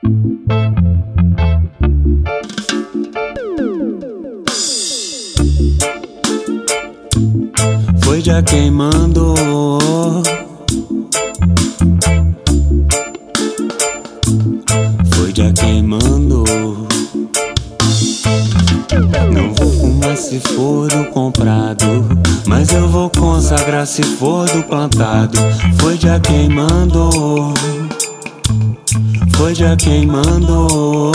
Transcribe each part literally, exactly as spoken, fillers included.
Foi já quem mandou. Foi já quem mandou. Não vou fumar se for do comprado, mas eu vou consagrar se for do plantado. Foi já quem mandou. Foi já quem mandou.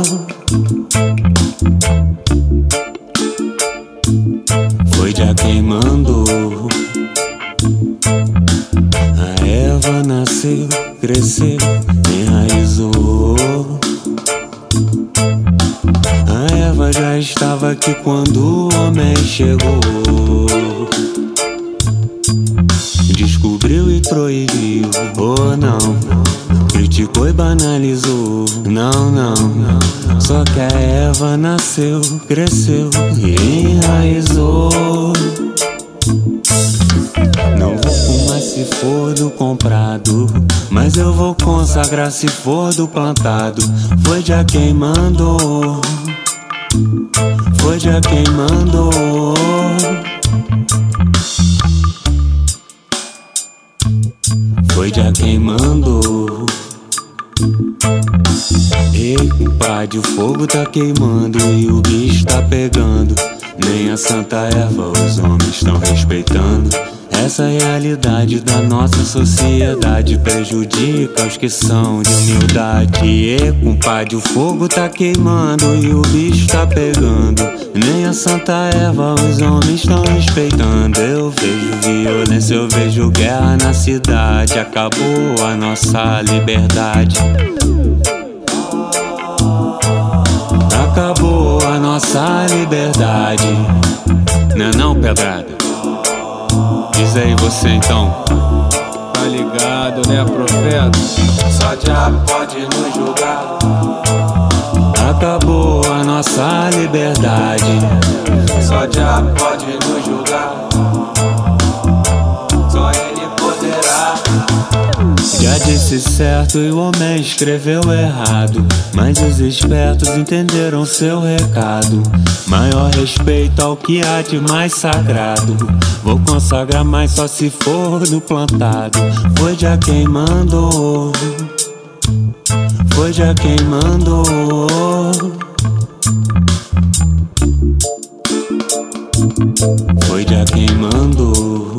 Foi já quem mandou. A Eva nasceu, cresceu, enraizou. A Eva já estava aqui quando o homem chegou. Descobriu e proibiu, oh não. Criticou e banalizou, não, não. Só que a Eva nasceu, cresceu e enraizou. Não vou fumar se for do comprado, mas eu vou consagrar se for do plantado. Foi já quem mandou. Foi já quem mandou. Foi já quem mandou. Ei, compadre, o fogo tá queimando e o bicho tá pegando. Nem a Santa Eva os homens estão respeitando. Essa realidade da nossa sociedade prejudica os que são de humildade. E compadre, o fogo tá queimando e o bicho tá pegando. Nem a Santa Eva os homens estão respeitando. Eu vejo violência, eu vejo guerra na cidade. Acabou a nossa liberdade. Acabou a nossa liberdade. Não é não, pedrada? Diz aí você então. Tá ligado, né, profeta? Só diabo pode nos julgar. Acabou a nossa liberdade. Só diabo pode nos julgar. Só ele poderá. Já disse certo e o homem escreveu errado, mas os espertos entenderam seu recado. Maior respeito ao que há de mais sagrado. Vou consagrar mais só se for do plantado. Foi já quem mandou. Foi já quem mandou. Foi já quem mandou.